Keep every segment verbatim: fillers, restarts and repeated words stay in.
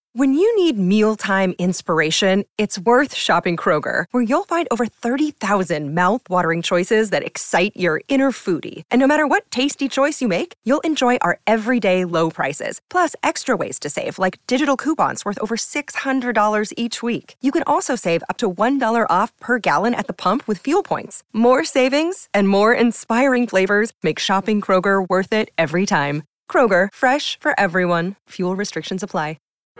When you need mealtime inspiration, it's worth shopping Kroger, where you'll find over thirty thousand mouth-watering choices that excite your inner foodie. And no matter what tasty choice you make, you'll enjoy our everyday low prices, plus extra ways to save, like digital coupons worth over six hundred dollars each week. You can also save up to one dollar off per gallon at the pump with fuel points. More savings and more inspiring flavors make shopping Kroger worth it every time. Kroger, fresh for everyone. Fuel restrictions apply.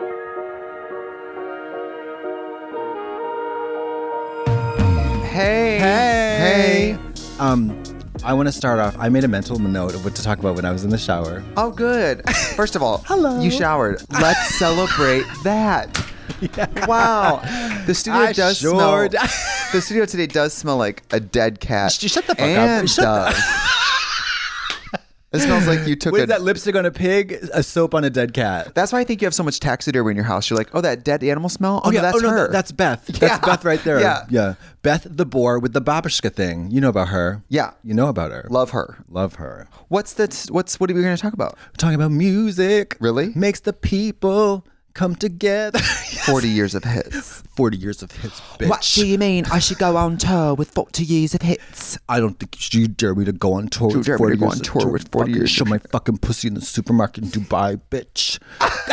Hey. Hey. Hey. Um, I want to start off. I made a mental note of what to talk about when I was in the shower. Oh, good. First of all, hello. You showered. Let's celebrate that. Yeah. Wow. The studio I does sure smell. d- The studio today does smell like a dead cat. Sh- Shut the fuck and up. Shut doves. the- It smells like you took What a... is that lipstick on a pig? A soap on a dead cat. That's why I think you have so much taxidermy in your house. You're like, oh, that dead animal smell? Oh, Oh, yeah. no, that's oh, no, her. that- that's Beth. That's Yeah. Beth right there. Yeah. Yeah. Beth the boar with the babushka thing. You know about her. Yeah. You know about her. Love her. Love her. What's the... What's, what are we going to talk about? We're talking about music. Really? Makes the people come together. Yes. forty years of hits. forty years of hits, bitch. What do you mean I should go on tour with forty years of hits? I don't think you dare me to go on tour You with dare me forty to go years on of tour with forty fucking years Show of my fucking pussy in the supermarket in Dubai, bitch.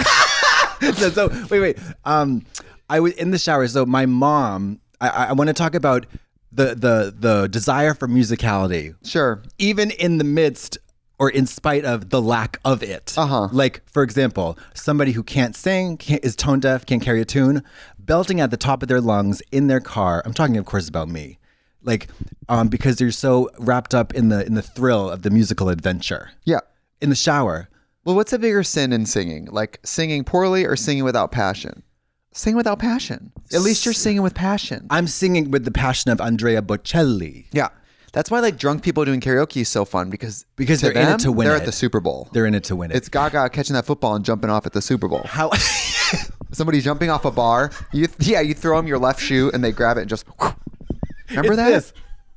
so, so wait, wait. Um, I was in the shower. So my mom. I, I want to talk about the the the desire for musicality. Sure. Even in the midst or in spite of the lack of it. Uh-huh. Like, for example, somebody who can't sing, can't, is tone deaf, can't carry a tune, belting at the top of their lungs in their car. I'm talking, of course, about me. Like, um, because they're so wrapped up in the in the thrill of the musical adventure. Yeah. In the shower. Well, what's a bigger sin in singing? Like singing poorly or singing without passion? Sing without passion. At least you're singing with passion. I'm singing with the passion of Andrea Bocelli. Yeah. That's why like drunk people doing karaoke is so fun because Because to they're in them, it to win they're it. at the Super Bowl. They're in it to win it. It's Gaga catching that football and jumping off at the Super Bowl. How? Somebody jumping off a bar. You yeah, you throw them your left shoe and they grab it and just. Whoosh. Remember It's that? this.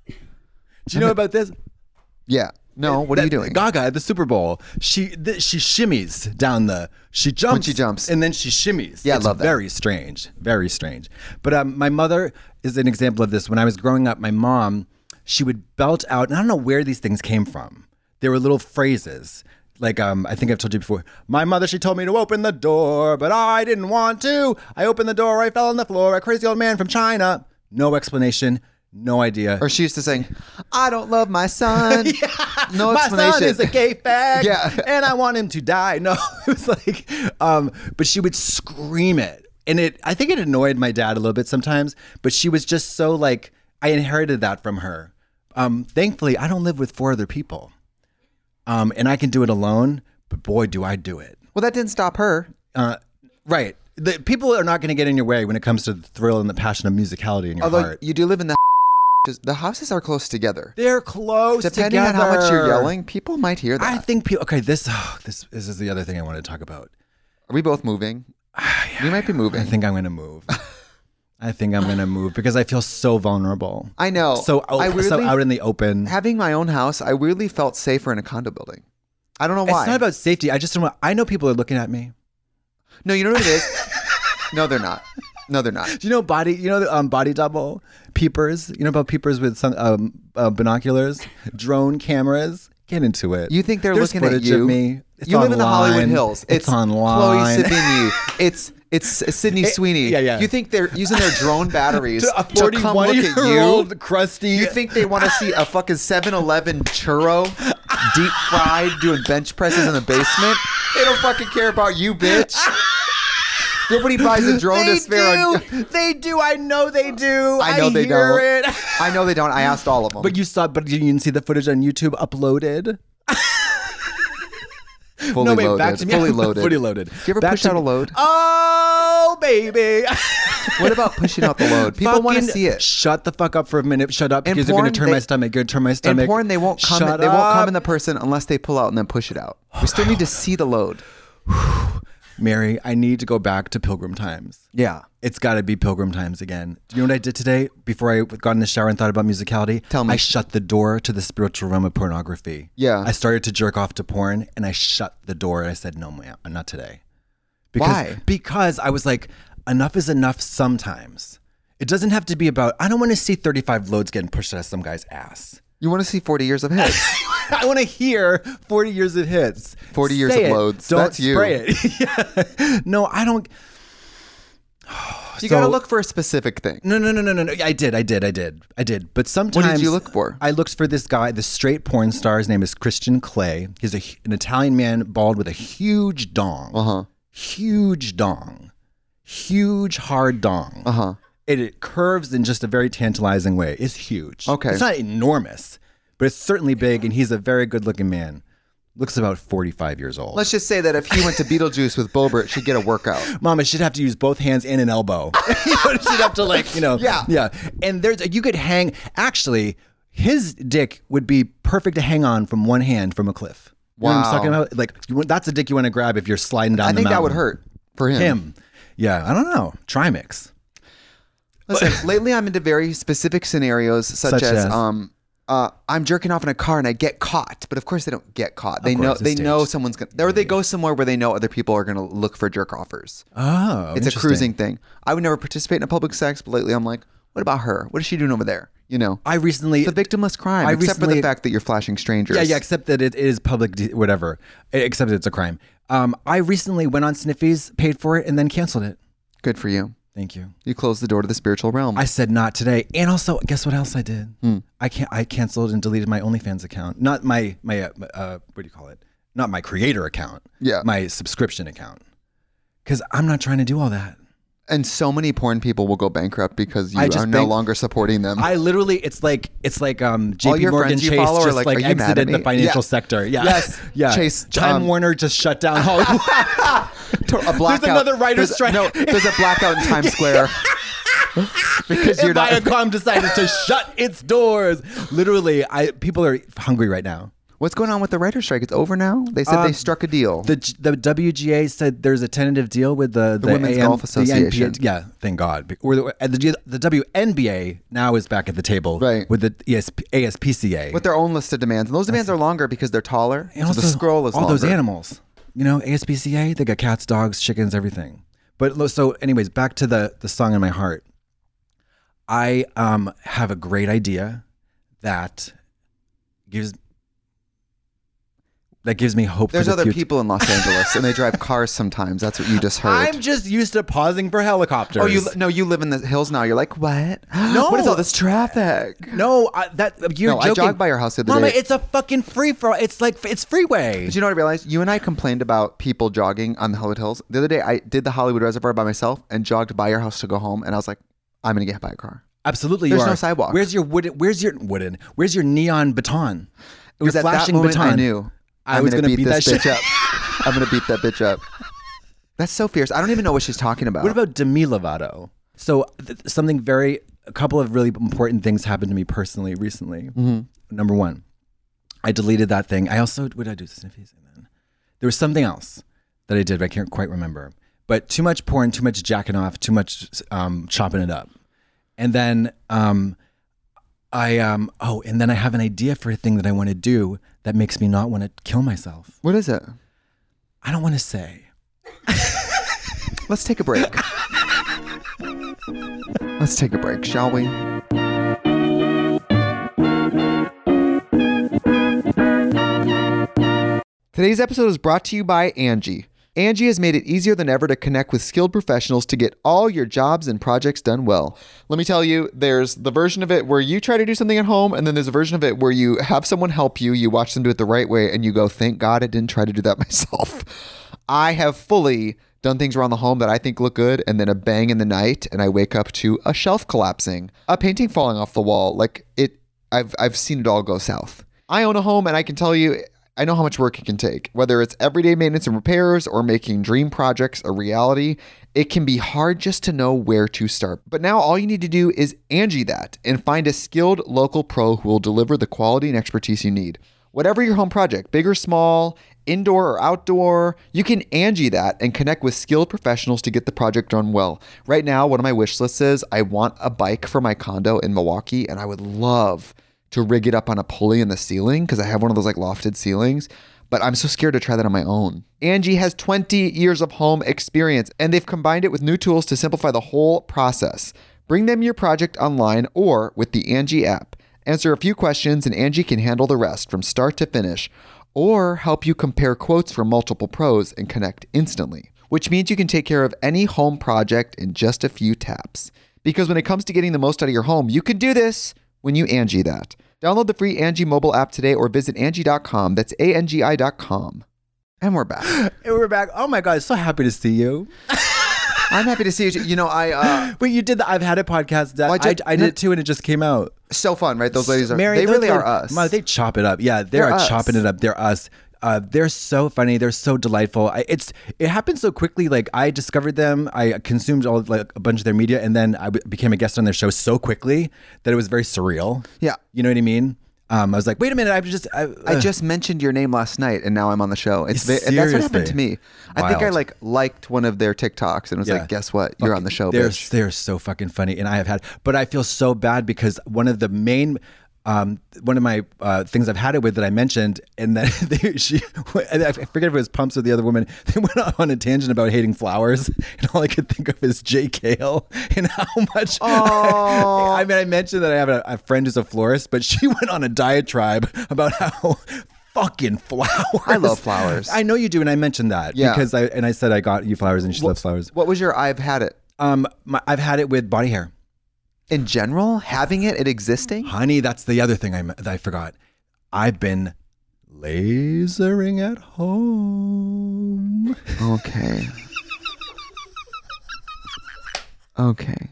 Do you know about this? Yeah. No. What are you doing? Gaga at the Super Bowl. She th- she shimmies down the. She jumps. When she jumps. and then she shimmies. Yeah, I it's love that. Very strange. Very strange. But um, my mother is an example of this. When I was growing up, my mom, she would belt out, and I don't know where these things came from. They were little phrases. Like, um, I think I've told you before. My mother, she told me to open the door, but I didn't want to. I opened the door, I fell on the floor. A crazy old man from China. No explanation. No idea. Or she used to sing, I don't love my son. Yeah. No My explanation. son is a gay fag. Yeah. And I want him to die. No, it was like, um, but she would scream it. And it, I think it annoyed my dad a little bit sometimes, but she was just so like, I inherited that from her. Um, thankfully, I don't live with four other people. Um, and I can do it alone, but boy, do I do it. Well, that didn't stop her. Uh, right. The people are not going to get in your way when it comes to the thrill and the passion of musicality in your Although heart. you do live in the the houses are close together. They're close Depending together. on how much you're yelling, people might hear that. I think people. Okay, this, oh, this this is the other thing I want to talk about. Are we both moving? We might be moving. I think I'm going to move. I think I'm going to move because I feel so vulnerable. I know. So out, I weirdly, so out in the open. having my own house, I weirdly felt safer in a condo building. I don't know why. It's not about safety. I just don't. Want, I know people are looking at me. No, you know what it is? No, they're not. No, they're not. Do you know body? You know the um, body double peepers. You know about peepers with some um, uh, binoculars, drone cameras. Get into it. You think they're There's looking at footage you? of me. It's you live in the online. Hollywood Hills. It's, It's, online. Chloe Sevigny. It's it's Sydney Sweeney. yeah, yeah. You think they're using their drone batteries To a to come look at forty-one-year-old you? crusty. You think they want to see a fucking seven eleven churro deep fried doing bench presses in the basement? They don't fucking care about you, bitch. Nobody buys a drone They to spare on. do. They do. I know they do. I know they hear don't. It. I know they don't. I asked all of them. But you saw, but you didn't see the footage on YouTube uploaded. fully no, wait, loaded. back to me. Fully loaded. Fully loaded. Do you ever Back push to out a me. load? Oh, baby. What about pushing out the load? People want to Fucking see it. Shut the fuck up for a minute. Shut up In because you're going porn, to turn they- my stomach. You're going to turn my stomach. In porn, they won't come. Shut In, they won't come up. in the person unless they pull out and then push it out. We still need to see the load. Mary, I need to go back to Pilgrim Times. Yeah. It's got to be Pilgrim Times again. Do you know what I did today before I got in the shower and thought about musicality? Tell me. I shut the door to the spiritual realm of pornography. Yeah. I started to jerk off to porn and I shut the door and I said, no, ma'am, not today. Because, Why? Because I was like, enough is enough sometimes. It doesn't have to be about, I don't want to see thirty-five loads getting pushed out of some guy's ass. You want to see forty years of hits. I want to hear forty years of hits. forty years Say of it. loads. Don't That's you. spray it. Yeah. No, I don't. You So- got to look for a specific thing. No, no, no, no, no, no. I did, I did, I did, I did. But sometimes, you look for? I looked for this guy, the straight porn star. His name is Christian Clay. He's a, an Italian man, bald with a huge dong, Uh-huh. huge dong, huge hard dong. Uh-huh. It, it curves in just a very tantalizing way. It's huge. Okay. It's not enormous, but it's certainly big, and he's a very good-looking man. Looks about forty-five years old. Let's just say that if he went to Beetlejuice with Bobert, she'd get a workout. Mama should have to use both hands and an elbow. You know, she'd have to like, you know. Yeah. Yeah. And there's, you could hang, actually, his dick would be perfect to hang on from one hand from a cliff. You know what I'm Wow. talking about? Like, you want- that's a dick you want to grab if you're sliding down I the think mountain. that would hurt for him. Him. Yeah. I don't know. Trimix. Listen, lately I'm into very specific scenarios, such, Such as, as? um, uh, I'm jerking off in a car and I get caught, but of course they don't get caught. They course, know it's they know staged. someone's gonna, or they go somewhere where they know other people are gonna look for jerk offers. Oh, It's a interesting. cruising thing. I would never participate in a public sex, but lately I'm like, what about her? What is she doing over there? You know, I recently. it's a victimless crime, I except for recently- the fact that you're flashing strangers. Yeah, yeah, except that it is public, de- whatever. Except that it's a crime. Um, I recently went on Sniffies, paid for it, and then canceled it. Good for you. Thank you. You closed the door to the spiritual realm. I said not today, and also, guess what else I did? Hmm. I can I canceled and deleted my OnlyFans account. Not my my uh, uh, what do you call it? Not my creator account. Yeah. my subscription account. Because I'm not trying to do all that. and so many porn people will go bankrupt because you I are just no bank- longer supporting them. I literally, it's like it's like um, All J P your Morgan friends you Chase follow are just like, like, "Are you mad at exited the me?" financial Yeah. sector. Yeah, Yes. yeah. Chase, Time um, Warner just shut down Hollywood. a blackout. another writer's there's, strike. No, there's a blackout in Times Square. Because you're and not. Viacom decided to shut its doors. Literally, I people are hungry right now. What's going on with the writer's strike? It's over now? They said they Um, struck a deal. The the W G A said there's a tentative deal with the the, Women's A M Golf the N P A Association. yeah, thank God. Or the, uh, the the W N B A now is back at the table, Right. with the E S P, A S P C A. with their own list of demands. And those demands are longer because they're taller. And so the scroll is all longer. those animals. You know, A S P C A, they got cats, dogs, chickens, everything. But lo- so, anyways, back to the the song in my heart. I um have a great idea that gives that gives me hope. There's for the other future. people in Los Angeles, and they drive cars sometimes. That's what you just heard. I'm just used to pausing for helicopters. Oh, you no, you live in the hills now. You're like, what? No. What is all this traffic? No, I, that you're No, I joking. jogged by your house the other Mama, day. it's a fucking free for. It's like it's freeway. But you know what I realized? You and I complained about people jogging on the Hollywood Hills. The other day, I did the Hollywood Reservoir by myself and jogged by your house to go home. And I was like, I'm going to get hit by a car. Absolutely, There's you are. no sidewalk. Where's your wooden? Where's your wooden? Where's your neon baton? It was your at that flashing moment baton. I knew I I'm was gonna gonna beat, beat this that bitch shit. up. I'm going to beat that bitch up. That's so fierce. I don't even know what she's talking about. What about Demi Lovato? So th- something very, a couple of really important things happened to me personally recently. Mm-hmm. Number one, I deleted that thing. I also, what did I do? Sniffies? And then there was something else that I did, but I can't quite remember. But too much porn, too much jacking off, too much um, chopping it up. And then um, I, um, oh, and then I have an idea for a thing that I want to do that makes me not want to kill myself. What is it? I don't want to say. Let's take a break. Let's take a break, shall we? Today's episode is brought to you by Angie. Angie has made it easier than ever to connect with skilled professionals to get all your jobs and projects done well. Let me tell you, there's the version of it where you try to do something at home, and then there's a version of it where you have someone help you, you watch them do it the right way, and you go, thank God I didn't try to do that myself. I have fully done things around the home that I think look good, and then a bang in the night, and I wake up to a shelf collapsing, a painting falling off the wall. Like it, I've I've seen it all go south. I own a home, and I can tell you, I know how much work it can take. Whether it's everyday maintenance and repairs or making dream projects a reality, it can be hard just to know where to start. But now all you need to do is Angie that and find a skilled local pro who will deliver the quality and expertise you need. Whatever your home project, big or small, indoor or outdoor, you can Angie that and connect with skilled professionals to get the project done well. Right now, one of my wish lists is I want a bike for my condo in Milwaukee, and I would love to rig it up on a pulley in the ceiling because I have one of those like lofted ceilings. but I'm so scared to try that on my own. Angie has twenty years of home experience, and they've combined it with new tools to simplify the whole process. Bring them your project online or with the Angie app. Answer a few questions and Angie can handle the rest from start to finish, or help you compare quotes from multiple pros and connect instantly, which means you can take care of any home project in just a few taps. Because when it comes to getting the most out of your home, you can do this when you Angie that. Download the free Angie mobile app today or visit Angie dot com. That's A N G I dot com. And we're back. And we're back. Oh my God, so happy to see you. I'm happy to see you. You know, I... Uh, Wait, you did the I've Had It podcast. That, well, I I, did- I did it too, and it just came out. so fun, right? Those ladies are... Mary, they those really are ladies- us. Ma, they chop it up. Yeah, they They're are us. chopping it up. They're us. Uh, they're so funny. They're so delightful. I, it's it happened so quickly. Like I discovered them. I consumed all like a bunch of their media, and then I w- became a guest on their show so quickly that it was very surreal. Yeah. You know what I mean? Um, I was like, wait a minute. I've just I, uh, I just mentioned your name last night, and now I'm on the show. It's ve- and that's what happened to Seriously? me. I think I Wild. like liked one of their TikToks and was Yeah. like, "Guess what? You're on the show, They're bitch." they're so fucking funny, and I have had, but I feel so bad because one of the main, um, one of my uh, things I've had it with that I mentioned, and then they, she, and I forget if it was Pumps or the other woman. They went on a tangent about hating flowers, and all I could think of is Jay Cale and how much. Oh. I mean, I mentioned that I have a, a friend who's a florist, but she went on a diatribe about how. Fucking flowers. I love flowers. I know you do, and I mentioned that Yeah. because I and I said I got you flowers, and she loves flowers. What was your I've had it? Um, my, I've had it with body hair. In general, having it, it existing? Honey, that's the other thing I, that I forgot. I've been lasering at home. Okay. Okay.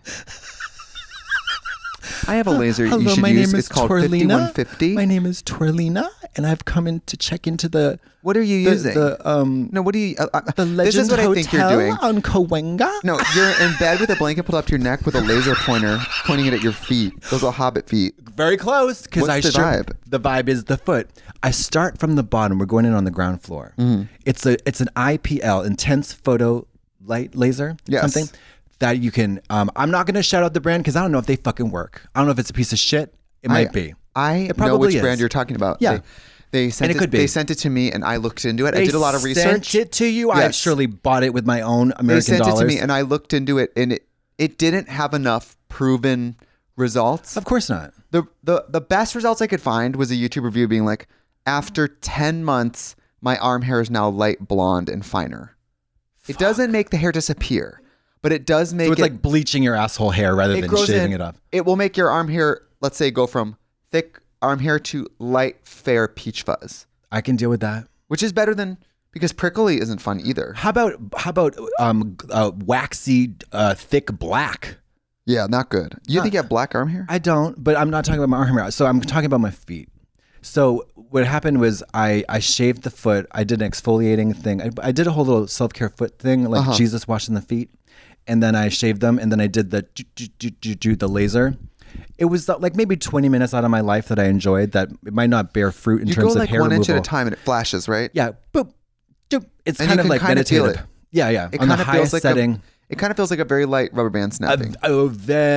I have a laser you Hello, should my use. name It's is called Torlina. fifty-one fifty. My name is Torlina, and I've come in to check into the What are you the, using? the um no, what do you... Uh, uh, the this Legend is what Hotel I think you're doing. on Cahuenga. No, you're in bed with a blanket pulled up to your neck with a laser pointer pointing it at your feet. Those are hobbit feet. Very close, because What's I the sure vibe? the vibe is the foot. I start from the bottom. We're going in on the ground floor. Mm-hmm. It's a it's an I P L, intense photo light laser. Yes. Something that you can. Um, I'm not going to shout out the brand because I don't know if they fucking work. I don't know if it's a piece of shit. It might I, be. I It know probably which is. brand you're talking about. Yeah. They, they sent And it could be. They sent it to me, and I looked into it. I They did a lot of research. Sent it to you. I Yes. surely bought it with my own They American sent dollars. it to me, and I looked into it, and it, it didn't have enough proven results. Of course not. The, the the best results I could find was a YouTube review being like, after ten months, my arm hair is now light blonde and finer. It doesn't make the hair disappear, but it does make So it's it, like bleaching your asshole hair rather it than grows shaving in- it off. It will make your arm hair, let's say, go from thick arm hair to light, fair peach fuzz, I can deal with that. which is better than, because prickly isn't fun either. How about how about um uh, waxy uh, thick black? Yeah, not good. You think you have black arm hair? I don't, but I'm not talking about my arm hair. So I'm talking about my feet. So what happened was I, I shaved the foot. I did an exfoliating thing. I, I did a whole little self-care foot thing, like Uh-huh. Jesus washing the feet. And then I shaved them, and then I did the do, do, do, do, do, the laser. It was like maybe twenty minutes out of my life that I enjoyed that it might not bear fruit in you terms go of like hair one inch removal. at a time and it flashes, right? Yeah, boop, doop. It's And kind you of can like kinda feel meditative. it. Yeah, yeah. It On the kind of feels highest like setting. A, it kind of feels like a very light rubber band snapping. Oh,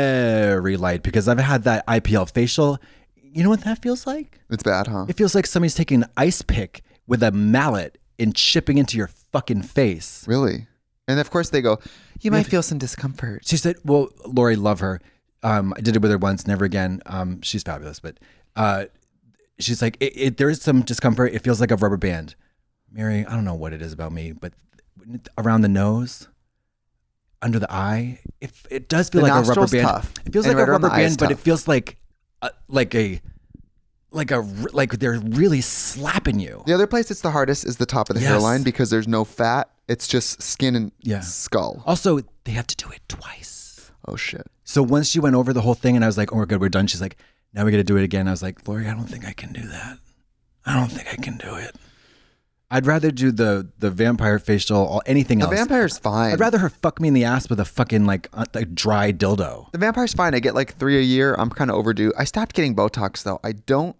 very light because I've had that I P L facial. You know what that feels like? It's bad, huh? It feels like somebody's taking an ice pick with a mallet and chipping into your fucking face. Really? And of course they go, you might feel some discomfort. She said, well, Lori, love her. Um, I did it with her once, never again. Um, she's fabulous. But uh, she's like, it, it, there is some discomfort. It feels like a rubber band. Mary, I don't know what it is about me, but around the nose, under the eye, it, it does feel The like a rubber nostril's band. tough. It feels And like right a around the rubber eye is band, but it tough. feels like uh, like a like a r- like they're really slapping you. The other place it's the hardest is the top of the Yes. hairline because there's no fat. It's just skin and Yeah. skull. Also, they have to do it twice. Oh, shit. So once she went over the whole thing and I was like, oh, we're good, we're done. She's like, now we got to do it again. I was like, Lori, I don't think I can do that. I don't think I can do it. I'd rather do the the vampire facial or anything The else. vampire's fine. I'd rather her fuck me in the ass with a fucking like a, a dry dildo. The vampire's fine. I get like three a year. I'm kind of overdue. I stopped getting Botox though. I don't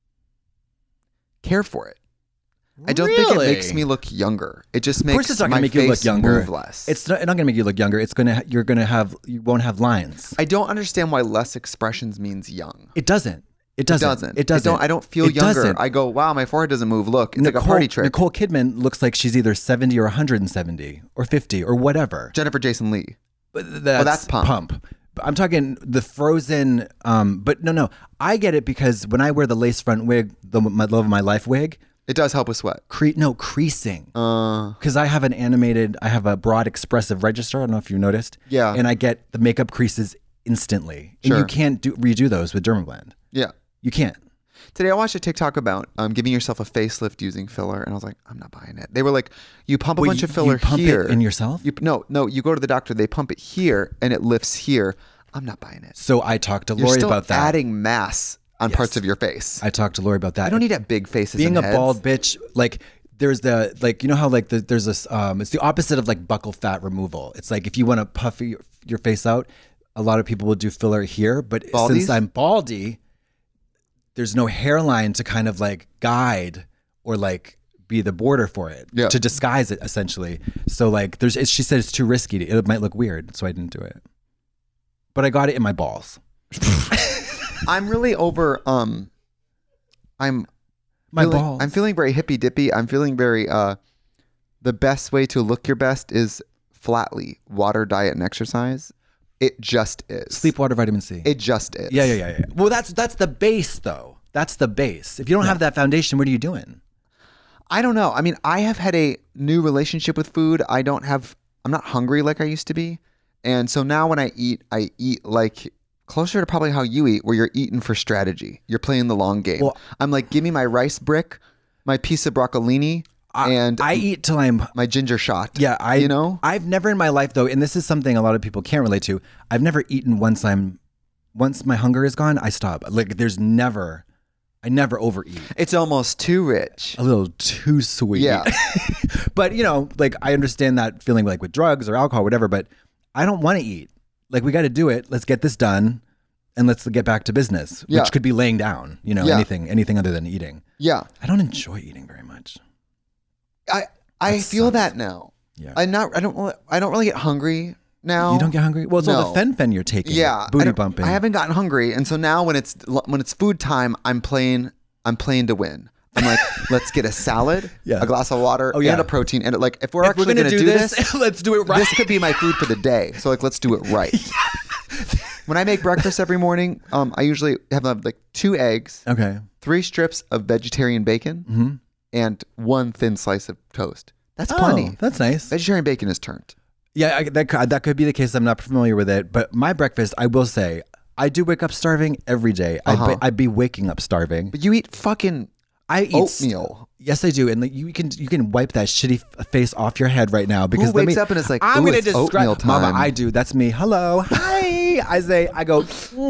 care for it. I don't think it Really? makes me look younger. It just Of course, makes it's not my gonna make you look face younger. move less. It's not, not gonna make you look younger. It's gonna you're gonna have you won't have lines. I don't understand why less expressions means young. It doesn't. It doesn't. It doesn't. It doesn't. I don't, I don't feel It younger. doesn't. I go, wow, my forehead doesn't move. Look, it's Nicole, like a party trick. Nicole Kidman looks like she's either seventy or one hundred seventy or fifty or whatever. Jennifer Jason Leigh. But that's, oh, that's pump. pump. I'm talking the frozen. Um, but no, no, I get it because when I wear the lace front wig, the my love of my life wig, It does help with sweat. cre- no creasing. Uh, Because I have an animated, I have a broad expressive register. I don't know if you noticed. Yeah. And I get the makeup creases instantly, and Sure. you can't do redo those with Dermablend. yeah. You can't. Today I watched a TikTok about um, giving yourself a facelift using filler, and I was like, I'm not buying it. They were like, you pump a Wait, bunch you- of filler you pump it here. in yourself? You, no, no, you go to the doctor, they pump it here, and it lifts here. I'm not buying it. So I talked to You're Lori still about that. adding mass on Yes. parts of your face. I talked to Lori about that. I don't need to have big faces. Being and a heads. bald bitch, like there's the like you know how like the, there's this um it's the opposite of like buccal fat removal. It's like if you want to puff your, your face out, a lot of people will do filler here, but Baldies? since I'm baldy, there's no hairline to kind of like guide or like be the border for it, Yeah. to disguise it essentially. So like there's it's, she said it's too risky. It might look weird, so I didn't do it. But I got it in my balls. I'm really over. Um, I'm My feeling, balls. I'm feeling very hippy dippy. I'm feeling very. Uh, the best way to look your best is flatly water, diet, and exercise. It just is. Sleep, water, vitamin C. It just is. Yeah, yeah, yeah, yeah. Well, that's that's the base, though. That's the base. If you don't have that foundation, what are you doing? I don't know. I mean, I have had a new relationship with food. I don't have. I'm not hungry like I used to be, and so now when I eat, I eat like closer to probably how you eat, where you're eating for strategy. You're playing the long game. Well- I'm like, give me my rice brick, my piece of broccolini, I, and I eat till I'm. my ginger shot. Yeah, I. You know. I've never in my life though, and this is something a lot of people can't relate to. I've never eaten once I'm, once my hunger is gone, I stop. Like there's never, I never overeat. It's almost too rich. A little too sweet. Yeah. But you know, like I understand that feeling like with drugs or alcohol, whatever. But I don't want to eat. Like we got to do it. Let's get this done, and let's get back to business, Yeah. which could be laying down. You know, Yeah. anything, anything other than eating. Yeah. I don't enjoy eating very much. I I That feel sucks. that now. Yeah. I not I don't really- I don't really get hungry now. You don't get hungry? Well, it's all No. the fen-phen you're taking. Yeah, I Booty don't- bumping. I haven't gotten hungry, and so now when it's when it's food time, I'm playing. I'm playing to win. I'm like, let's get a salad, Yeah. a glass of water, Oh, yeah. and a protein. And like, if we're If actually we're going gonna to do do this, this, let's do it right. this could be my food for the day. So like, let's do it right. When I make breakfast every morning, um, I usually have uh, like two eggs, Okay. three strips of vegetarian bacon, Mm-hmm. and one thin slice of toast. That's Oh, plenty. that's nice. Vegetarian bacon is turned. Yeah, I, that could- that could be the case. I'm not familiar with it, but my breakfast, I will say, I do wake up starving every day. Uh-huh. I'd, be, I'd be waking up starving. But you eat fucking I eat oatmeal. Yes, I do, and like, you can you can wipe that shitty f- face off your head right now because Who let wakes me- up and it's like, I'm "Ooh, gonna it's describe, oatmeal Mama. time." I do. That's me. Hello, hi. I say, I go,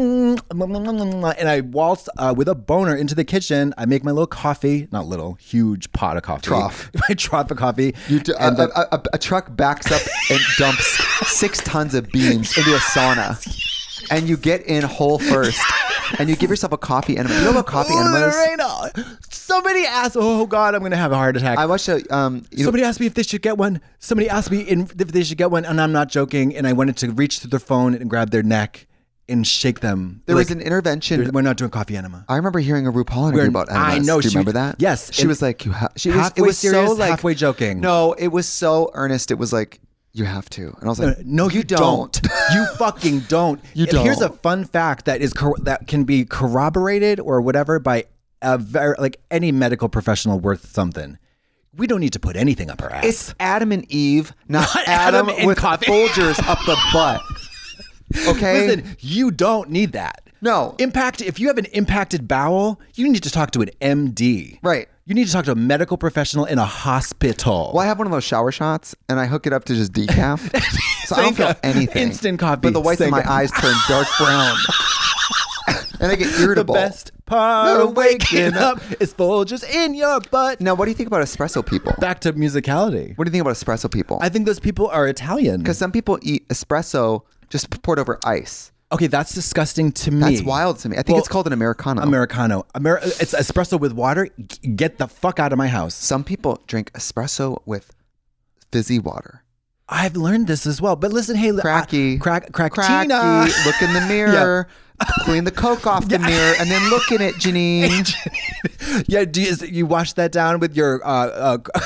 mm, and I waltz uh, with a boner into the kitchen. I make my little coffee, not little, huge pot of coffee. Trough. my trough of coffee. You do, and a, then- a, a, a truck backs up and dumps six tons of beans into a sauna, and you get in hole first, and you give yourself a coffee enema. You know about coffee enemas? Lorena, somebody asked, oh God, I'm going to have a heart attack. I watched a um. You know, Somebody asked me if they should get one. Somebody asked me in, if they should get one, and I'm not joking. And I wanted to reach through their phone and grab their neck and shake them. there Like, was an intervention. we're not doing coffee enema. I remember hearing a RuPaul interview We're- about enemas. I know, Do you she- remember that? yes, She and was like, "You have." She was. It halfway was serious, so like halfway joking. No, it was so earnest. It was like, you have to, and I was like, No, you, don't. you fucking don't. You And Here's a don't. fun fact that is cor- that can be corroborated or whatever by a very like any medical professional worth something. We don't need to put anything up our ass. It's Adam and Eve, not, Not Adam, Adam and with coffee. Folgers up the butt. Okay. Listen, you don't need that. No. Impact, if you have an impacted bowel, you need to talk to an M D. Right. You need to talk to a medical professional in a hospital. Well, I have one of those shower shots, and I hook it up to just decaf, so I don't feel Sanka. anything. Instant coffee. But the whites of my Sanka. eyes turn dark brown, and I get The irritable. best part No, of waking waking up is Folgers in your butt. Now, what do you think about espresso people? Back to musicality. What do you think about espresso people? I think those people are Italian. Because some people eat espresso just poured over ice. Okay, that's disgusting to me. That's wild to me. I think Well, it's called an Americano. Americano. Amer- it's espresso with water. G- Get the fuck out of my house. Some people drink espresso with fizzy water. I've learned this as well. But listen, hey, Cracky. I, crack, crack, Cracky. Tina. Look in the mirror. clean the coke off the mirror and then look in it, Janine. Yeah, do you, you wash that down with your, uh, uh,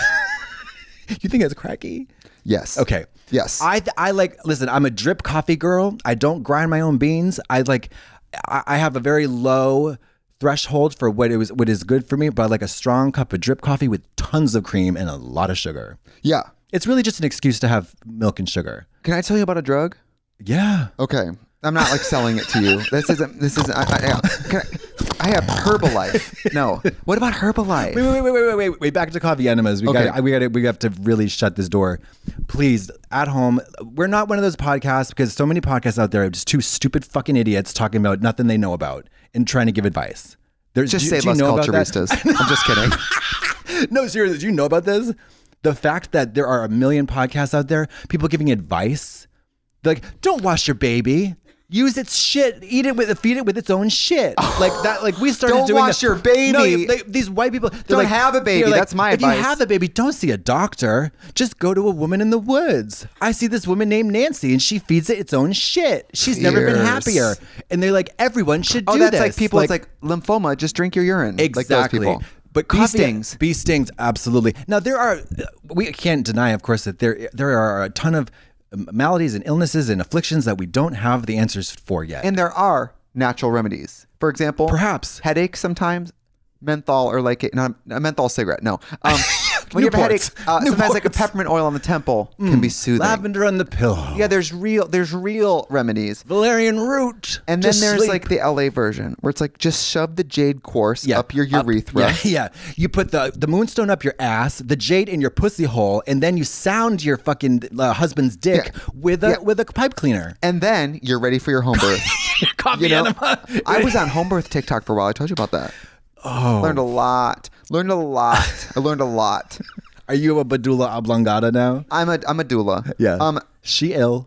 you think it's cracky? Yes. Okay. Yes. I, I like, listen, I'm a drip coffee girl. I don't grind my own beans. I like, I, I have a very low threshold for what it was, what is good for me, but I like a strong cup of drip coffee with tons of cream and a lot of sugar. Yeah. It's really just an excuse to have milk and sugar. Can I tell you about a drug? Yeah. Okay. I'm not like selling it to you. This isn't, this isn't, I, I, can I, I have Herbalife. No. What about Herbalife? Wait, wait, wait, wait, wait, wait, wait. Back to coffee enemas. We Okay. got, we got, we have to really shut this door. Please, at home. We're not one of those podcasts because so many podcasts out there are just two stupid fucking idiots talking about nothing they know about and trying to give advice. There's Just do, say do you Las know about that? Culturistas. I'm just kidding. No, seriously, do you know about this? The fact that there are a million podcasts out there, people giving advice, like, don't wash your baby. Use its shit. Eat it with, feed it with its own shit. Like that. Like we started Don't doing. wash that. your baby. No, you- they, these white people they're Don't like, have a baby. they're like, That's my if advice. you have a baby, don't see a doctor. Just go to a woman in the woods. I see this woman named Nancy, and she feeds it its own shit. She's never been Fierce. happier. And they're like, everyone should do Oh, that's this. like people. it's like lymphoma. Just drink your urine. Exactly. Like those people. But Bee coffee, stings. Bee stings, absolutely. Now there are, we can't deny, of course, that there there are a ton of maladies and illnesses and afflictions that we don't have the answers for yet. And there are natural remedies. For example, Perhaps. headache sometimes, menthol or like a, not a menthol cigarette. No. Um, when you have a headache, Newports. uh, sometimes like a Newports. peppermint oil on the temple can be soothing. Lavender on the pillow. Yeah, there's real there's real remedies. Valerian root. And then Just there's sleep. like the L A version where it's like just shove the jade course up your urethra. yeah, yeah. You put the, the moonstone up your ass, the jade in your pussy hole, and then you sound your fucking uh, husband's dick Yeah. with a Yeah. with a pipe cleaner. And then you're ready for your home birth. Coffee You know, enema. I was on home birth TikTok for a while. I told you about that. Oh. Learned a lot. Learned a lot. I learned a lot. Are you a Badula oblongata now? I'm a I'm a doula. Yeah. Um She ill.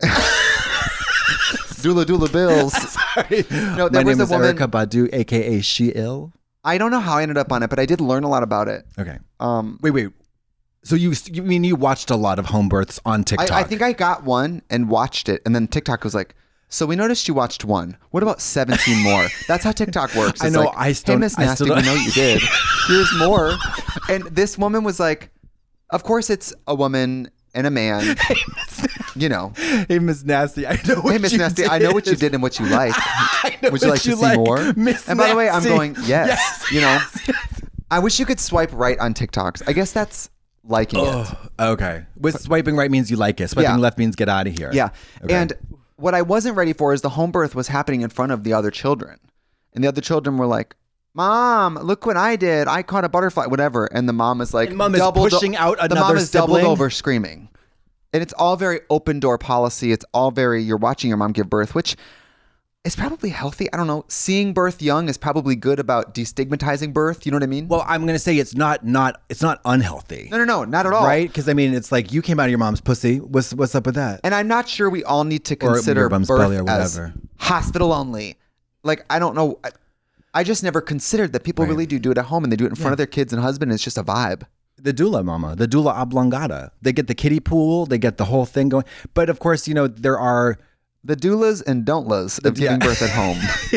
doula doula bills. Sorry. No, there My was name a is woman. Erica Badu, aka She Ill. I don't know how I ended up on it, but I did learn a lot about it. Okay. Um Wait, wait. So you you mean you watched a lot of home births on TikTok? I, I think I got one and watched it, and then TikTok was like, so we noticed you watched one. What about seventeen more? That's how TikTok works. I It's know, like, I still- hey, Miss I Nasty, still we don't- know you did. Here's more. And this woman was like, of course it's a woman and a man. You know. Hey, Miss Nasty, I know what Hey, Miss you Nasty, did. I know what you did and what you like. I know Would you what like to you see like, more? Miss And by the way, I'm Nasty. going, yes. Yes, You know, yes, yes. I wish you could swipe right on TikToks. I guess that's liking it. Oh, okay. With swiping right means you like it. Swiping Yeah. left means get out of here. Yeah. Okay. And what I wasn't ready for is the home birth was happening in front of the other children. And the other children were like, Mom, look what I did. I caught a butterfly, whatever. And the mom is like, And mom is doubled- pushing out The mom another is doubled sibling? over screaming. And it's all very open door policy. It's all very, you're watching your mom give birth, which is probably healthy. I don't know. Seeing birth young is probably good about destigmatizing birth. You know what I mean? well, I'm gonna say it's not not it's not unhealthy. no, no, no, not at all. Right? Because I mean, it's like you came out of your mom's pussy. What's what's up with that? And I'm not sure we all need to Or consider your bum's birth belly or as whatever. hospital only. Like, I don't know. I, I just never considered that people Right. really do do it at home and they do it in front of their kids and husband. And it's just a vibe. The doula mama, the doula oblongata. They get the kiddie pool. They get the whole thing going. But of course, you know there are. The doulas and don'tlas of Yeah. giving birth at home.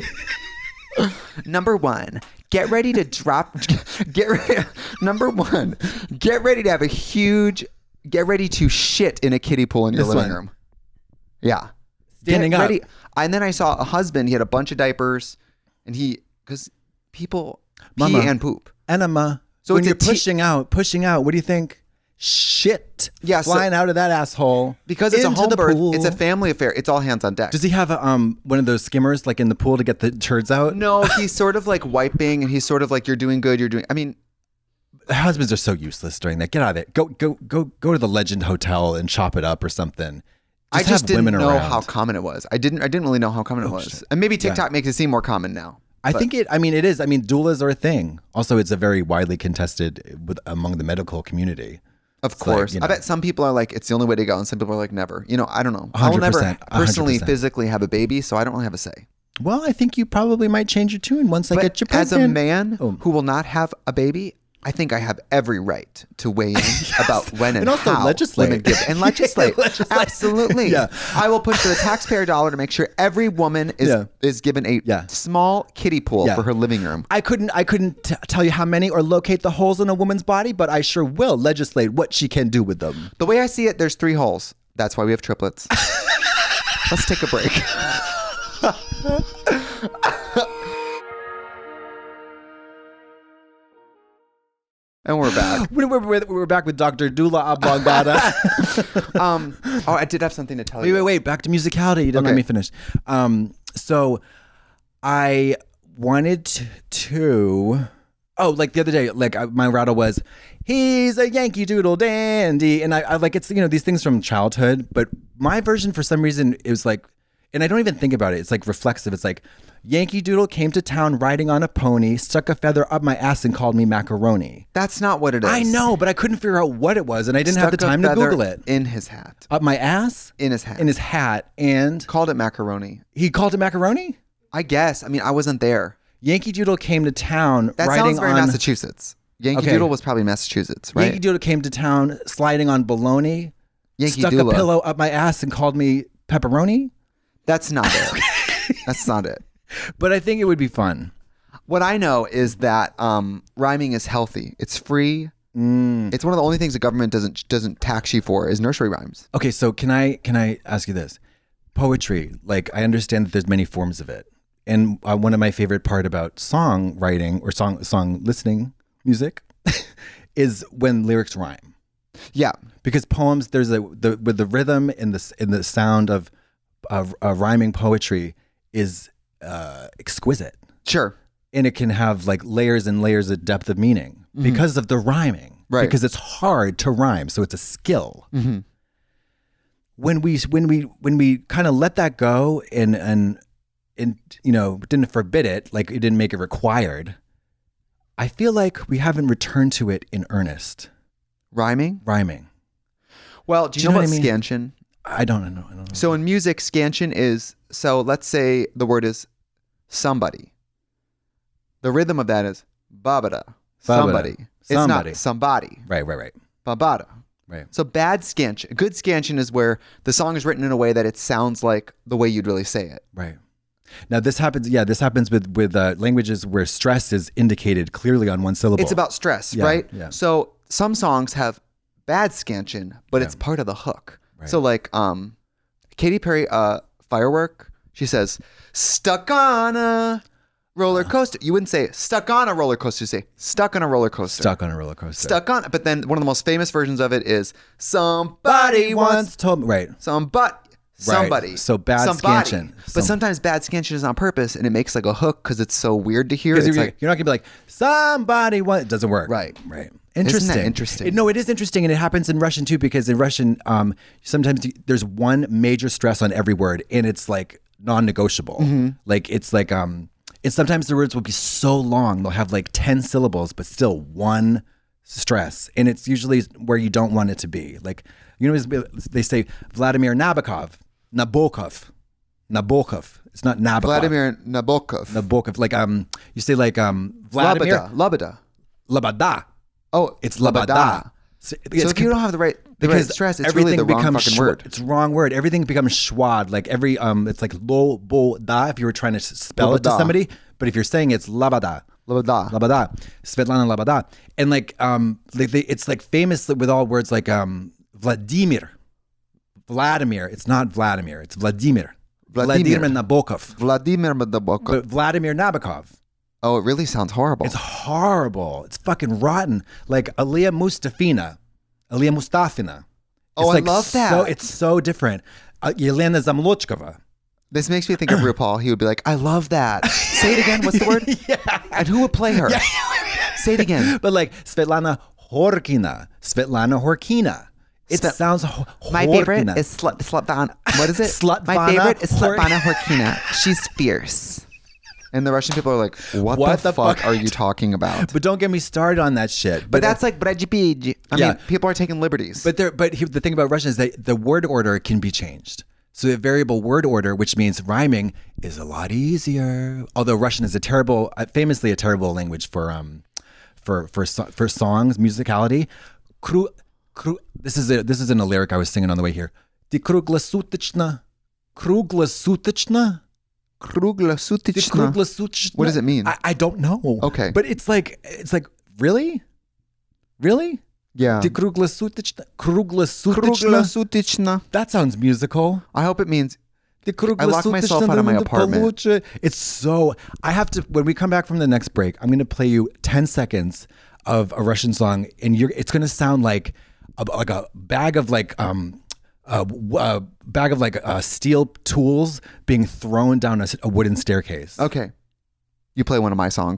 Number one, get ready to drop. Get ready. Number one, get ready to have a huge. Get ready to shit in a kiddie pool in your This living one. room. Yeah, Standing get up. ready. And then I saw a husband. He had a bunch of diapers, and he because people Mama. pee and poop. Enema. So So when it's a you're te- pushing out, pushing out, what do you think? Shit. Yeah, so- flying out of that asshole. Because it's into a home the birth, pool. it's a family affair. It's all hands on deck. Does he have a, um one of those skimmers like in the pool to get the turds out? No, he's sort of like wiping, and he's sort of like, you're doing good, you're doing. I mean, Husbands are so useless during that. Get out of it. Go go go go to the Legend Hotel and chop it up or something. I have just didn't women know around. how common it was. I didn't. I didn't really know how common it was. shit. And maybe Yeah. TikTok makes it seem more common now. I But- think it. I mean, it is. I mean, doulas are a thing. Also, it's a very widely contested with among the medical community. Of It's like, course, you I know. bet some people are like, it's the only way to go, and some people are like, never. You know, I don't know. one I'll hundred never percent, personally, one hundred percent. physically have a baby, so I don't really have a say. Well, I think you probably might change your tune once I But get you as pregnant. a man Oh. who will not have a baby, I think I have every right to weigh in yes. about when and, and also how legislate. women give and legislate. legislate. Absolutely. Yeah. I will push for the taxpayer dollar to make sure every woman is Yeah. is given a Yeah. small kiddie pool Yeah. for her living room. I couldn't I couldn't t- tell you how many or locate the holes in a woman's body, but I sure will legislate what she can do with them. The way I see it, there's three holes. That's why we have triplets. Let's take a break. And we're back. We're, we're, we're back with Doctor Dula Oblongata. um, oh, I did have something to tell wait, you. Wait, wait, back to musicality. You didn't Okay. let me finish. Um, so I wanted to... Oh, like the other day, like I, my rattle was, he's a Yankee Doodle dandy. And I, I like, it's, you know, these things from childhood. But my version, for some reason, is like, and I don't even think about it. It's like reflexive. It's like, Yankee Doodle came to town riding on a pony, stuck a feather up my ass and called me macaroni. That's not what it is. I know, but I couldn't figure out what it was, and I didn't Stuck have the a time to feather Google it. In his hat. Up my ass? In his hat. In his hat. And Called it macaroni. he called it macaroni? I guess. I mean, I wasn't there. Yankee Doodle came to town That riding sounds very on... Massachusetts. Yankee Okay. Doodle was probably Massachusetts, right? Yankee Doodle came to town sliding on bologna, Yankee stuck Doodle. a pillow up my ass and called me pepperoni? That's not it. That's not it. But I think it would be fun. What I know is that um, rhyming is healthy. It's free. Mm. It's one of the only things the government doesn't doesn't tax you for is nursery rhymes. Okay, so can I can I ask you this? Poetry, like I understand that there's many forms of it. And uh, one of my favorite part about song writing or song song listening music is when lyrics rhyme. Yeah. Because poems, there's a the with the rhythm and the and the sound of of, of rhyming poetry is uh, exquisite, Sure. and it can have like layers and layers of depth of meaning Mm-hmm. because of the rhyming. Right. Because it's hard to rhyme, so it's a skill. Mm-hmm. When we when we when we kind of let that go and and and you know didn't forbid it, like it didn't make it required, I feel like we haven't returned to it in earnest. Rhyming? Rhyming. Well, do you, Do you know, know what what I mean? scansion? I don't know. I don't know. So in music, scansion is, so let's say the word is somebody. The rhythm of that is babada. Somebody. It's Somebody. not somebody. Right, right, right, Babada. right. So bad scansion. Good scansion is where the song is written in a way that it sounds like the way you'd really say it. Right. Now this happens. Yeah, this happens with with uh, languages where stress is indicated clearly on one syllable. It's about stress, Yeah, right? yeah. So some songs have bad scansion, but it's part of the hook. Right. So like um, Katy Perry, uh, Firework, she says, stuck on a roller coaster. You wouldn't say stuck on a roller coaster. You say stuck on a roller coaster. stuck on a roller coaster. Stuck on. But then one of the most famous versions of it is somebody wants told me. Right. some but somebody. So bad somebody. scansion. But Some- sometimes bad scansion is on purpose, and it makes like a hook because it's so weird to hear. Because It's you're, like you're not gonna be like somebody want. It doesn't work. Right. Right. Interesting. interesting? It- no, it is interesting, and it happens in Russian too. Because in Russian, um, sometimes you- there's one major stress on every word, and it's like non-negotiable. Mm-hmm. Like it's like um, and sometimes the words will be so long they'll have like ten syllables, but still one stress, and it's usually where you don't want it to be. Like you know, they say Vladimir Nabokov, Nabokov, Nabokov. It's not Nabokov. Vladimir Nabokov. Nabokov. Like um, you say like um, Vladimir Labada. Labada. Labada. Oh, It's labada. So, So if you don't have the right the right stress, it's really the wrong fucking schwa- word. It's wrong word. Everything becomes schwad. Like every um, it's like lo bo da if you were trying to s- spell it to Labada. somebody. But if you're saying it's labada, Labada. labada, Svetlana Labada, and like um, like they, it's like famous with all words like um, Vladimir, Vladimir. It's not Vladimir. It's Vladimir. Vladimir. Vladimir Nabokov. Vladimir Nabokov. But Vladimir Nabokov. Oh, it really sounds horrible. It's horrible. It's fucking rotten. Like Aliyah Mustafina. Aliyah Mustafina. Oh, It's I like love that. So, it's so different. Uh, Yelena Zamlochkova. This makes me think of RuPaul. He would be like, I love that. Say it again. What's the word? Yeah. And who would play her? Say it again. But like Svetlana Horkina. Svetlana Horkina. It Sve- sounds ho- My Horkina. favorite is Slut Slutvana. What is it? Slutvana My favorite is Hor- Slutvana Horkina. She's fierce. And the Russian people are like, what, What the, the fuck, fuck? are you talking about? But don't get me started on that shit. But But, that's like, I mean, Yeah. people are taking liberties. But there, but here, the thing about Russian is that the word order can be changed. So a variable word order, which means rhyming, is a lot easier. Although Russian is a terrible, uh, famously a terrible language for um, for for so- for songs, musicality. Kru, kru, this is a this isn't a lyric I was singing on the way here. Ти круглосуточно, круглосуточно. Kruglosutishna. What does it mean? I, I don't know. Okay. But it's like, it's like, really? Really? Yeah. Ти круглосуточно, круглосуточно. Kruglosutishna. That sounds musical. I hope it means I lock myself out of my apartment. It's so, I have to, when we come back from the next break, I'm going to play you ten seconds of a Russian song, and you're, it's going to sound like a, like a bag of like, um, a, a bag of like uh, steel tools being thrown down a, a wooden staircase. Okay. You play one of my songs.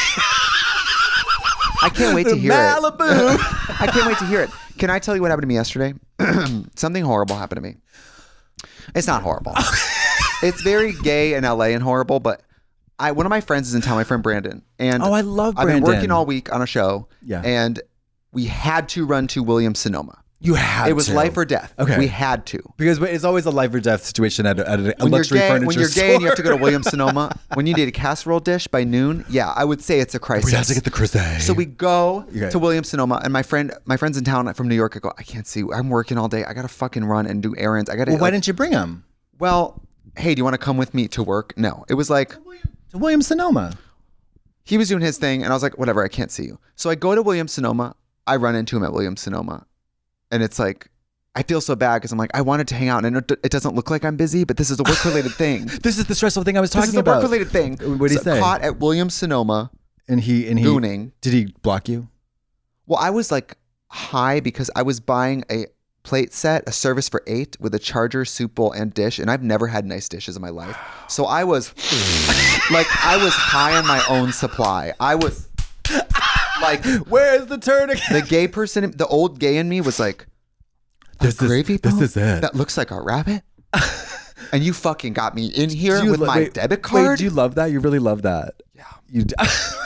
I can't wait to hear Malibu. it. I can't wait to hear it. Can I tell you what happened to me yesterday? Something horrible happened to me. It's not horrible. It's very gay in L A and horrible, but I one of my friends is in town, my friend Brandon. And oh, I love Brandon. I've been working all week on a show. Yeah. And we had to run to Williams-Sonoma. You had to. It was to. life or death. Okay. We had to. Because it's always a life or death situation at a, at a when luxury you're gay, furniture When you're store. gay and you have to go to Williams-Sonoma, when you need a casserole dish by noon, yeah, I would say it's a crisis. We have to get the crusade. So we go Okay. to Williams-Sonoma, and my friend, my friend's in town from New York. I go, I can't see. I'm working all day. I got to fucking run and do errands. I got to. Well, why like, didn't you bring him? Well, hey, do you want to come with me to work? No. It was like. To Williams-Sonoma. He was doing his thing, and I was like, whatever, I can't see you. So I go to Williams-Sonoma. I run into him at Williams-Sonoma, and it's like, I feel so bad because I'm like, I wanted to hang out, and it doesn't look like I'm busy, but this is a work-related thing. This is the stressful thing I was talking this is a about. work-related thing. What did he so say? Caught at Williams-Sonoma, and he and he gooning. Did he block you? Well, I was like high because I was buying a plate set, a service for eight with a charger, soup bowl, and dish, and I've never had nice dishes in my life. So I was like, I was high on my own supply. I was like, where's the tourniquet? The gay person, the old gay in me was like, this a gravy is, this bone is it. That looks like a rabbit. And you fucking got me in here you with lo- my wait, debit card. Wait, do you love that? You really love that? Yeah. You. D-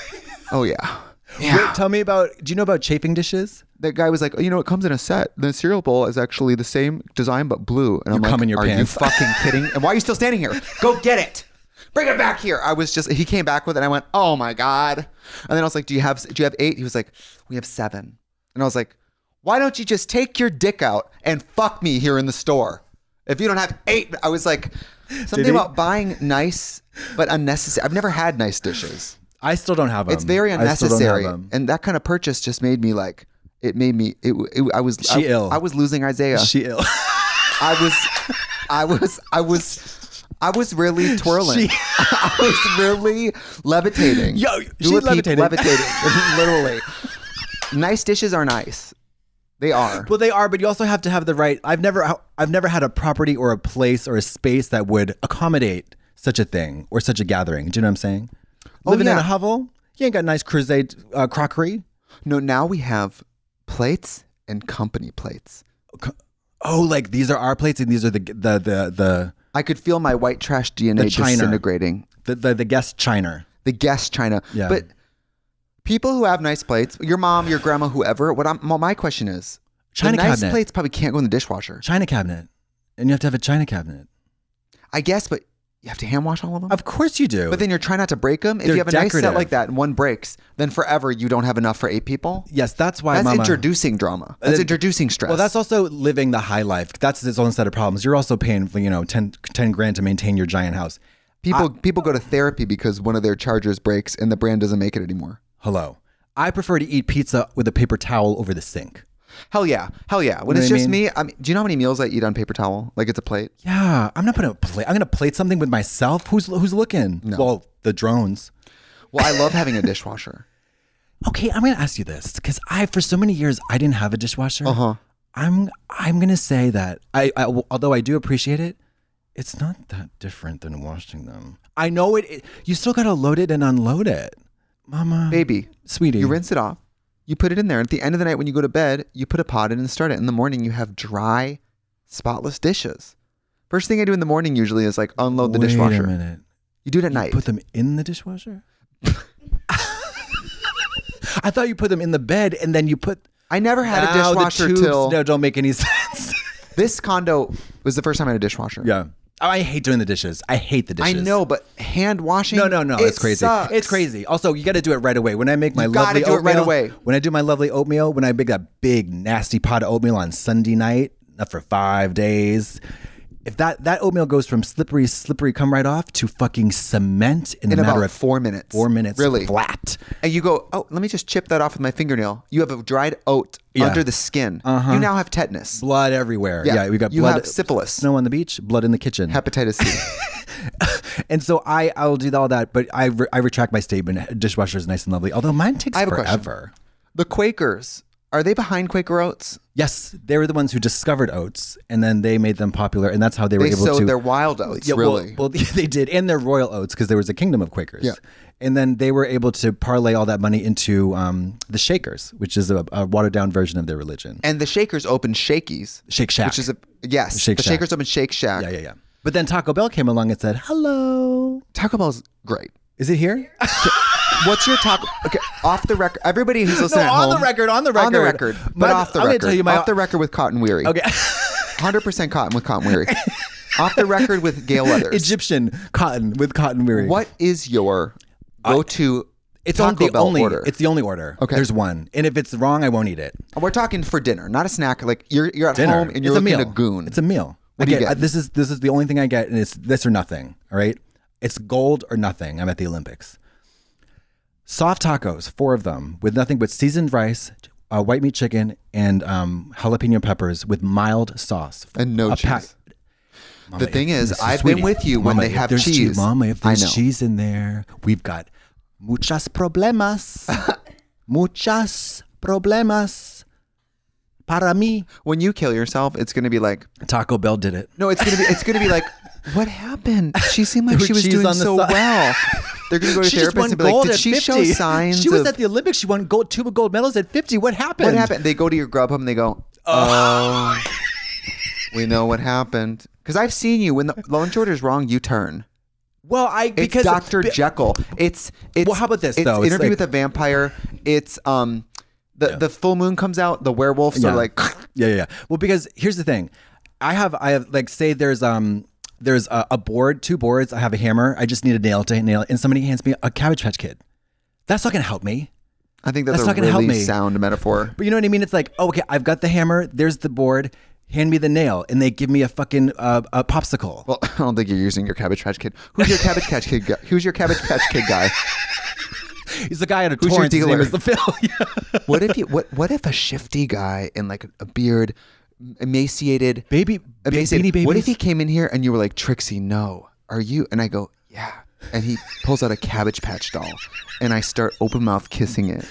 oh yeah. Yeah. Wait, tell me about. Do you know about chafing dishes? That guy was like, oh, you know, it comes in a set. The cereal bowl is actually the same design but blue. And I'm You like, come in your are pants. you fucking kidding? And why are you still standing here? Go get it. Bring it back here. I was just. He came back with it. And I went, oh my god. And then I was like, do you have? Do you have eight? He was like, we have seven. And I was like, why don't you just take your dick out and fuck me here in the store? If you don't have eight, I was like, something about buying nice but unnecessary. I've never had nice dishes. I still don't have them. It's very I still don't unnecessary, have them. and that kind of purchase just made me like. It made me. It. it I was. She I, ill. I was losing Isaiah. She ill. I was. I was. I was. I was really twirling. She- I was really levitating. Yo, Do she's a peep levitating. Levitating. Literally. Nice dishes are nice. They are. Well, they are, but you also have to have the right. I've never, I've never had a property or a place or a space that would accommodate such a thing or such a gathering. Do you know what I'm saying? Oh, Living in yeah. a hovel, you ain't got nice crusade uh, crockery. No, now we have plates and company plates. Oh, like these are our plates and these are the the the the I could feel my white trash D N A The china. disintegrating. the, the, the guest chiner. The guest china. Yeah. But people who have nice plates, your mom, your grandma, whoever, what I'm, well, my question is, China the nice cabinet. plates probably can't go in the dishwasher. China cabinet. And you have to have a china cabinet. I guess, but you have to hand wash all of them? Of course you do. But then you're trying not to break them. If They're you have a nice set decorative. like that and one breaks, then forever you don't have enough for eight people. yes, that's why That's Mama. introducing drama. That's Uh, introducing stress. Well, that's also living the high life. That's its own set of problems. You're also paying, you know, ten, ten grand to maintain your giant house. people. people go to therapy because one of their chargers breaks and the brand doesn't make it anymore. Hello. I prefer to eat pizza with a paper towel over the sink. Hell yeah, hell yeah. When You know it's what I just mean? me, I mean, do you know how many meals I eat on paper towel? Like it's a plate. Yeah, I'm not putting a plate. I'm gonna plate something with myself. Who's who's looking? No. Well, the drones. Well, I love having a dishwasher. Okay, I'm gonna ask you this because I, for so many years, I didn't have a dishwasher. Uh huh. I'm I'm gonna say that I, I although I do appreciate it, it's not that different than washing them. I know it. it you still gotta load it and unload it, Mama. Baby, Sweetie. you rinse it off. You put it in there. At the end of the night, when you go to bed, you put a pot in and start it. In the morning, you have dry, spotless dishes. First thing I do in the morning usually is like unload the Wait dishwasher. a minute. You do it at You night. put them in the dishwasher? I thought you put them in the bed and then you put. I never had a Now the dishwasher tubes till no, don't make any sense. this condo was the first time I had a dishwasher. Yeah. Oh, I hate doing the dishes. I hate the dishes. I know, but hand washing. No, no, no. it It's crazy. sucks. It's crazy. Also, you got to do it right away. When I make my You gotta lovely do it right oatmeal, away. when I do my lovely oatmeal, when I make that big nasty pot of oatmeal on Sunday night, not for five days. If that, that oatmeal goes from slippery, slippery come right off to fucking cement in, In a matter about of four minutes. Four minutes, Really? flat. And you go, oh, let me just chip that off with my fingernail. You have a dried oat Yeah. under the skin. Uh-huh. You now have tetanus, Blood everywhere. Yeah. Yeah, we got You blood. have syphilis. Snow on the beach, blood in the kitchen. hepatitis C. And so I, I will do all that, but I, re- I retract my statement. Dishwasher is nice and lovely, although mine takes I have a question. forever. The Quakers, are they behind Quaker Oats? Yes, they were the ones who discovered oats, and then they made them popular, and that's how they were They able sowed to. their wild oats, Yeah, well- really. Well, they did, and their royal oats, because there was a kingdom of Quakers. Yeah. And then they were able to parlay all that money into um, the Shakers, which is a, a watered down version of their religion. And the Shakers opened Shakey's. Shake Shack. Which is a, yes, Shake the Shack. Shakers opened Shake Shack. Yeah, yeah, yeah. But then Taco Bell came along and said, "Hello, Taco Bell's great. is it here?" What's your taco? Okay, off the record. Everybody who's listening No, at on home, the record, on the on the record. record, but My- off the I'm gonna record. tell you my- off the record with Cotton Weary. Okay. one hundred percent cotton with Cotton Weary. Off the record with Gail Weathers. Egyptian cotton with cotton weary. What is your go-to It's Taco on the Bell only. order? It's the only order. Okay. There's one, and if it's wrong, I won't eat it. We're talking for dinner, not a snack. Like you're you're at Dinner. home and you're it's a looking meal. at goon. It's a meal. What I do you get, get? I- this is this is the only thing I get, and it's this or nothing. All right, it's gold or nothing. I'm at the Olympics. Soft tacos, four of them, with nothing but seasoned rice, uh, white meat chicken, and um, jalapeno peppers with mild sauce And no A cheese. Mama, The thing if- is, this I've sweetie, been with you when Mama, they if have there's cheese. Mama, if I there's know. cheese in there, we've got muchas problemas. muchas problemas. Para mí. When you kill yourself, it's gonna be like Taco Bell did it. no, it's gonna be it's gonna be like what happened? She seemed like There she was was cheese doing on the so side. well. They're gonna go to She just therapists won and be like, gold did at she fifty. show signs? She was of, at the Olympics. She won gold, two gold medals at fifty. What happened? what happened? They go to your Grubhub and they go, oh, we know what happened. Because I've seen you when the lunch order is wrong, you turn. Well, I It's because Doctor bi- Jekyll. It's it's. Well, how about this, it's though? It's Interview like- with a Vampire. It's um, the the full moon comes out. The werewolves Yeah. are like. Yeah, yeah, yeah. Well, because here's the thing, I have, I have, like, say there's um, there's a, a board, two boards. I have a hammer. I just need a nail to nail it, and somebody hands me a Cabbage Patch Kid. That's not gonna help me. I think that's, That's a not gonna help really me. sound metaphor. But you know what I mean? It's like, oh, okay, I've got the hammer. There's the board. Hand me the nail, and they give me a fucking uh, a popsicle. Well, I don't think you're using your Cabbage Patch Kid. Who's your Cabbage Patch Kid guy? Who's your Cabbage Patch Kid guy? He's the guy at a Who's your torrent. His name dealer? is the Phil. What if you what what if a shifty guy in like a beard, emaciated, Baby, emaciated. Beanie What if Babies? he came in here and you were like, Trixie, no, are you? And I go, yeah. And he pulls out a Cabbage Patch doll, and I start open mouth kissing it.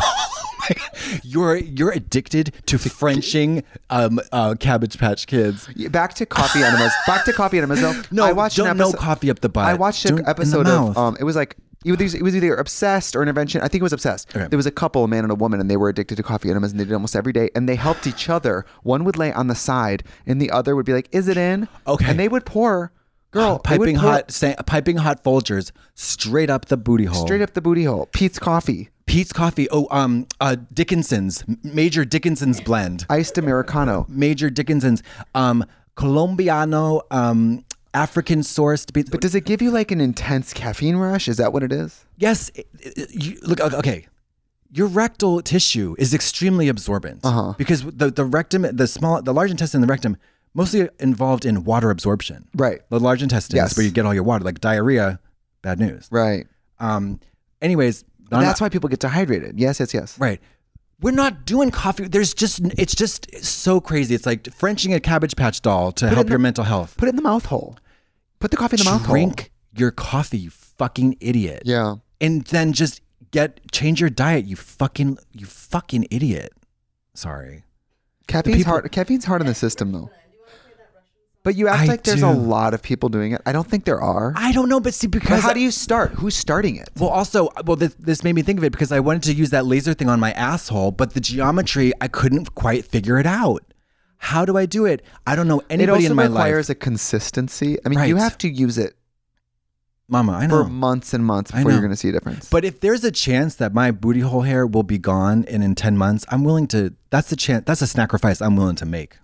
You're you're addicted to Frenching um, uh, Cabbage Patch Kids. Yeah, Back to coffee enemas. Back to coffee enemas. Though. No, I watched don't an no episode. coffee up the butt. I watched Do it an in the episode mouth. of. Um, it was like it was, it was either Obsessed or Intervention. I think it was Obsessed. Okay. There was a couple, a man and a woman, and they were addicted to coffee enemas, and they did it almost every day. And they helped each other. One would lay on the side, and the other would be like, "Is it in?" Okay. And they would pour. Girl, they would piping pour hot, sa- piping hot Folgers straight up the booty hole. straight up the booty hole. Pete's Coffee, Pete's Coffee. Oh, um, uh, Dickinson's Major Dickinson's blend. iced Americano. Major Dickinson's, um, Colombiano, um, African sourced. But, But does it give you like an intense caffeine rush? Is that what it is? yes, it- it- you, look. Okay, your rectal tissue is extremely absorbent Uh-huh. because the the rectum, the small, the large intestine, and the rectum, mostly involved in water absorption. Right. The large intestines, Yes. where you get all your water, like diarrhea. Bad news. Right. Um. Anyways, I'm That's not- why people get dehydrated. Yes, yes, yes. right. We're not doing coffee. There's just it's just so crazy. It's like Frenching a Cabbage Patch doll to help in your the- mental health. Put it in the mouth hole. Put the coffee in the mouth hole. Drink your coffee, you fucking idiot. Yeah. And then just get change your diet, you fucking you fucking idiot. Sorry. Caffeine's people- hard. Caffeine's hard on the system, though. But you act I like there's do. a lot of people doing it. I don't think there are. I don't know, but see But because how do you start? Who's starting it? well, also, well, this, this made me think of it because I wanted to use that laser thing on my asshole, but the geometry, I couldn't quite figure it out. How do I do it? I don't know It anybody also in my requires life. a consistency. I mean, you Right. have to use it Mama, I for know. months and months I before you're know. going to see a difference. But if there's a chance that my booty hole hair will be gone and in ten months, I'm willing to, that's the chance, that's a sacrifice I'm willing to make.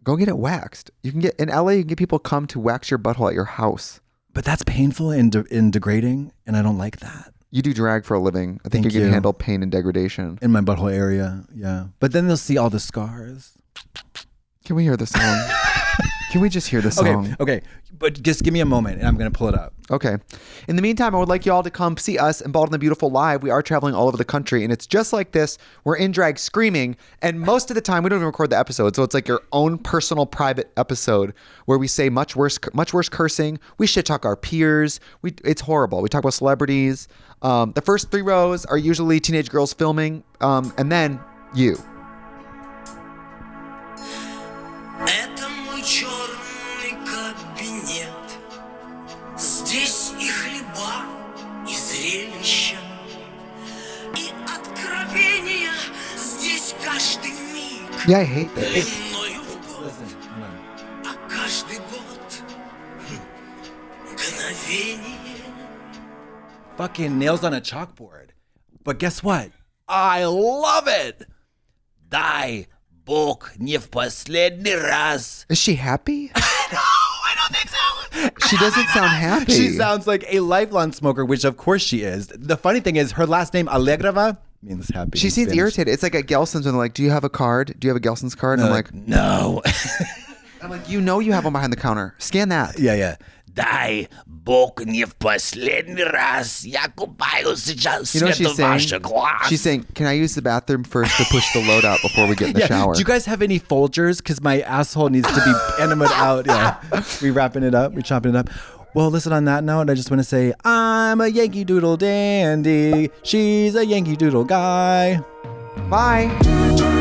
Go get it waxed. You can get in L A. You can get people come to wax your butthole at your house. But that's painful and, de- and degrading, and I don't like that. You do drag for a living. I think Thank you can you. handle pain and degradation. In my butthole area, yeah. But then they'll see all the scars. Can we hear the song? Can we just hear the song? Okay, okay. But just give me a moment, and I'm going to pull it up. Okay. In the meantime, I would like you all to come see us in Bald and the Beautiful live. We are traveling all over the country, and it's just like this. We're in drag screaming, and most of the time, we don't even record the episode, so it's like your own personal private episode where we say much worse much worse cursing. We shit talk our peers. We It's horrible. We talk about celebrities. Um, the first three rows are usually teenage girls filming, um, and then you. Это мой черный кабинет. Здесь и хлеба, и зрелища, и откровения. Здесь каждый миг Yeah, I hate this. длиною в год, а каждый год мгновение. Fucking nails on a chalkboard. But guess what? I love it. Дай Бог не в последний раз. Is she happy? No, I don't think so. She doesn't sound happy. She sounds like a lifelong smoker, which of course she is. The funny thing is her last name, Alegrava, means happy. She in seems Spanish. irritated. It's like at Gelson's when they're like, do you have a card? Do you have a Gelson's card? And I'm like, no. I'm like, you know you have one behind the counter. Scan that. yeah, yeah. Дай Бог не в последний раз. Я купаю сейчас You know what свет she's saying? ваших глаз. She's saying, can I use the bathroom first to push the load out before we get in the Yeah. shower? Do you guys have any Folgers? Because my asshole needs to be enemed out. Yeah. We wrapping it up. We chopping it up. Well, listen, on that note, I just want to say, I'm a Yankee Doodle dandy. She's a Yankee Doodle guy. Bye.